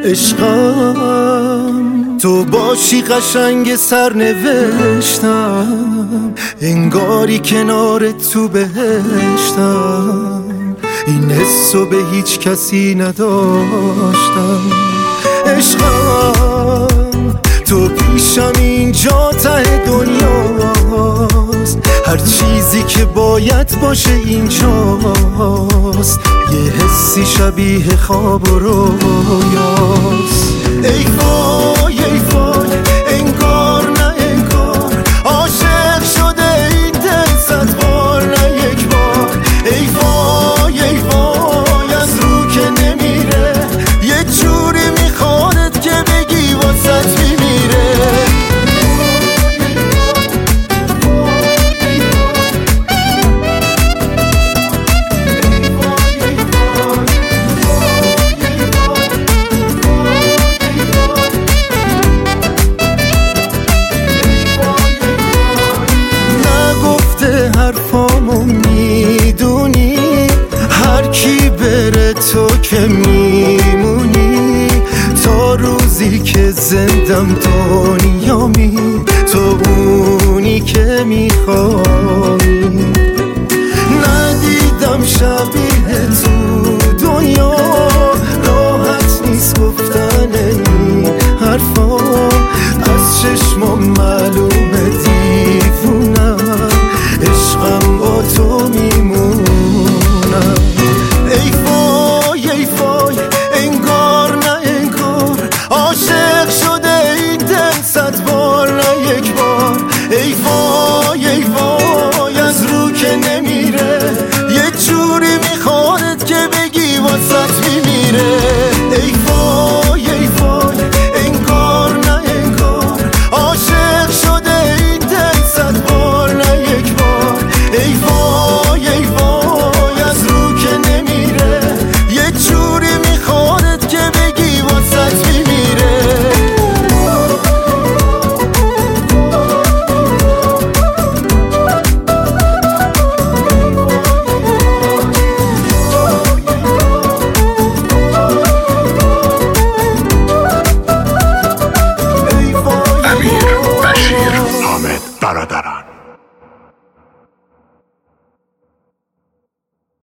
عشقم تو باشی قشنگ سرنوشتم، انگاری کنار تو بهشتم. این حسو به هیچ کسی نداشتم. عشقم تو پیشم اینجا ته دنیاست، هر چیزی که باید باشه اینجاست. یه حسی شبیه خواب و رویاست. ای وای ای وای انگار نه انگار عاشق شده این دل 100 بار نه یک بار. ای وای ای وای از رو که نمیره، یه جوری میخوادت که بگی واسط میمیره. حرفامو میدونی، هر کی بره تو که میمونی. تا روزی که زندم دنیامی، تو اونی که میخوای. ندیدم شبیه